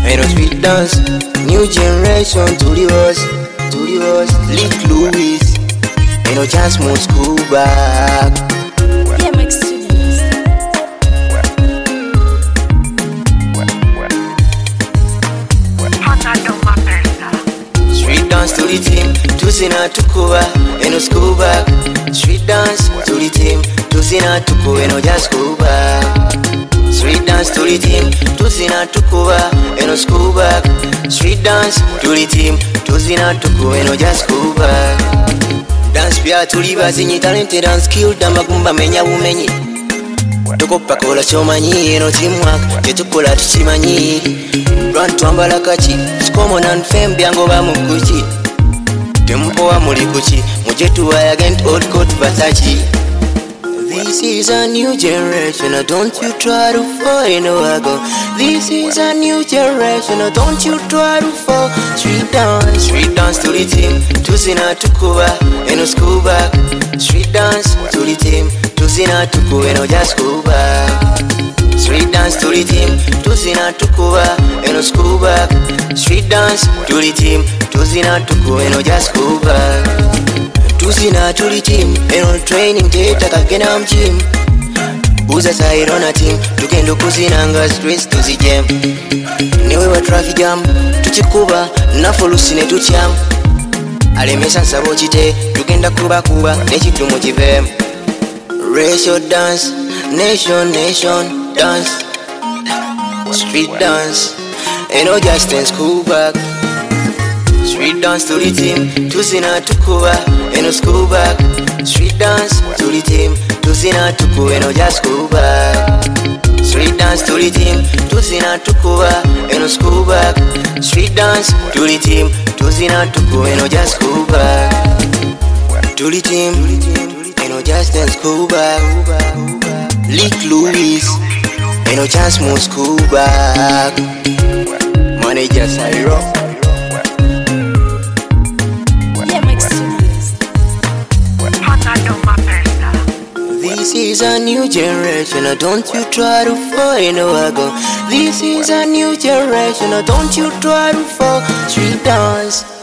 ain't no street dance. New generation to the us, Lick Louis. Ain't no chance more school back. DMX Studios. Street dance to the team, tuzina tukuba, ain't no school back. Street dance to the team, tuzina tukuba, ain't no just school back. Street dance to the team, tuzina tukuba, ain't no school back. Street dance to the team, tuzina tukuba, ain't no just school back. Dance pia tuli bazinyi, talented and skilled, amagumba menya bumenyi. Tukopa kola chomanyi, eno teamwork, tetukola tuchimanyi. Run twambala kachi, it's common and fame, byango ba mukuchi. Tempoa muli kuchi, mujetu agent old coat Versace. This is a new generation, don't you try to fall in a wagon. This is a new generation, don't you try to fall. Street dance to the team, tuzina tukuba, eno school back. Street dance to the team, tuzina tukuba, eno just school back. Street dance to the team, tuzina tukuba, eno school back. Street dance to the team, tuzina tukuba, eno just school back. Tuzina to the team, eno training teta kagena mgym. Buza sairona team, tugendo kuzinanga stress tuzijam. Newe wa traffic jam, tuchikuba, nafolusine tucham. Alemesa nsabo chite, tugenda kuba nechitumu chivem. Racial dance, nation dance. Street dance, eno just in school back. Street dance to the team, tuzina tukuba, eno school back. Street dance to the team, tuzina tukuba, eno just school back. Street dance to the team, tuzina tukuba, eno school back. Street dance to the team, tuzina tukuba, eno just school back. To the team, eno just in school back. Lick Louis, eno chance more school back. Manager Cyro. This is a new generation, don't you try to fall in a wagon. This is a new generation, don't you try to fall. Street dance.